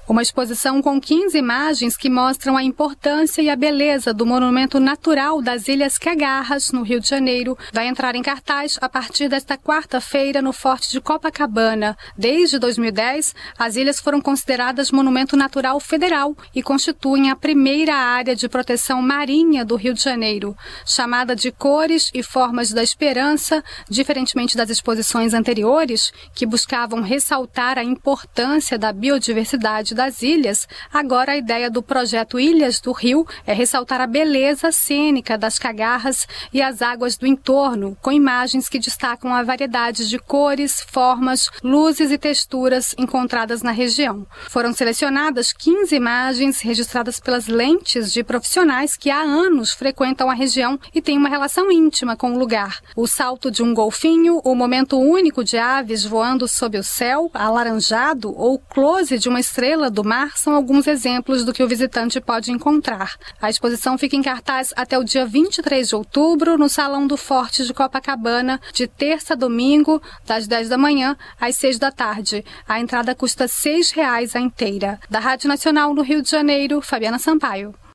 Uma exposição com 15 imagens que mostram a importância e a beleza do monumento natural das Ilhas Cagarras, no Rio de Janeiro, vai entrar em cartaz a partir desta quarta-feira no Forte de Copacabana. Desde 2010, as ilhas foram consideradas Monumento Natural Federal e constituem a primeira área de proteção marinha do Rio de Janeiro. Chamada de Cores e Formas da Esperança, diferentemente das exposições anteriores, que buscavam ressaltar a importância da biodiversidade das ilhas, agora a ideia do projeto Ilhas do Rio é ressaltar a beleza cênica das Cagarras e as águas do entorno, com imagens que destacam a variedade de cores, formas, luzes e texturas encontradas na região. Foram selecionadas 15 imagens registradas pelas lentes de profissionais que há anos frequentam a região e têm uma relação íntima com o lugar. O salto de um golfinho, o momento único de aves voando sob o céu, alaranjado, ou o close de uma estrela do mar são alguns exemplos do que o visitante pode encontrar. A exposição fica em cartaz até o dia 23 de outubro no Salão do Forte de Copacabana, de terça a domingo, das 10 da manhã às 6 da tarde. A entrada custa R$ 6 a inteira. Da Rádio Nacional no Rio de Janeiro, Fabiana Sampaio.